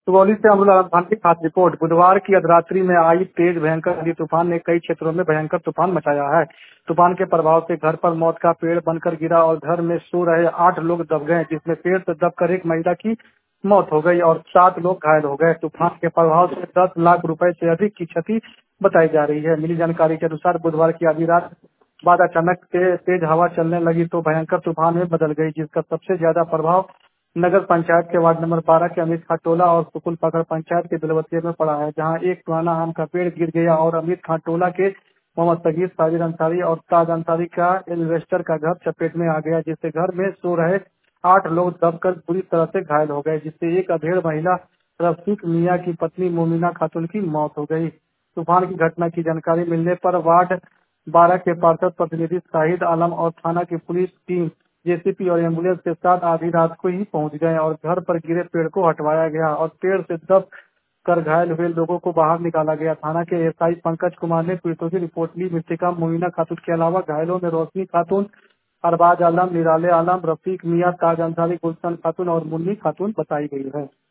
सुगौली से अमरुल आलम खान की खास रिपोर्ट। बुधवार की अर्धरात्रि में आई तेज भयंकर आंधी तूफान ने कई क्षेत्रों में भयंकर तूफान मचाया है। तूफान के प्रभाव से घर पर मौत का पेड़ बनकर गिरा और घर में सो रहे 8 लोग दब गए, जिसमें पेड़ से दबकर एक महिला की मौत हो गई और 7 लोग घायल हो गए। तूफान के प्रभाव से 10 लाख रुपए से अधिक की क्षति बताई जा रही है। मिली जानकारी के अनुसार बुधवार की आधी रात बाद अचानक तेज हवा चलने लगी तो भयंकर तूफान में बदल गई, जिसका सबसे ज्यादा प्रभाव नगर पंचायत के वार्ड नंबर 12 के अमित खां टोला और सुकुल पकड़ पंचायत के बेलवतिया में पड़ा है, जहां एक पुराना आम का पेड़ गिर गया और अमित खां टोला के मोहम्मद सगीर, साजिद अंसारी और ताज अंसारी का इन्वेस्टर का घर चपेट में आ गया, जिससे घर में सो रहे 8 लोग दबकर बुरी तरह से घायल हो गए, जिससे एक अधेड़ महिला रफीक मियां की पत्नी मोमिना खातून की मौत हो गई। तूफान की घटना की जानकारी मिलने पर वार्ड 12 के पार्षद प्रतिनिधि शाहिद आलम और थाना की पुलिस टीम जेसीपी और एम्बुलेंस के साथ आधी रात को ही पहुंच गए और घर पर गिरे पेड़ को हटवाया गया और पेड़ से दब कर घायल हुए लोगों को बाहर निकाला गया। थाना के एसआई पंकज कुमार ने पीड़ितों की रिपोर्ट ली। मृतका मोमिना खातून के अलावा घायलों में रोशनी खातून, अरबाज आलम, निराले आलम, रफीक मियां, ताज अंसारी, गुलशन खातून और मुन्नी खातून बताई गई है।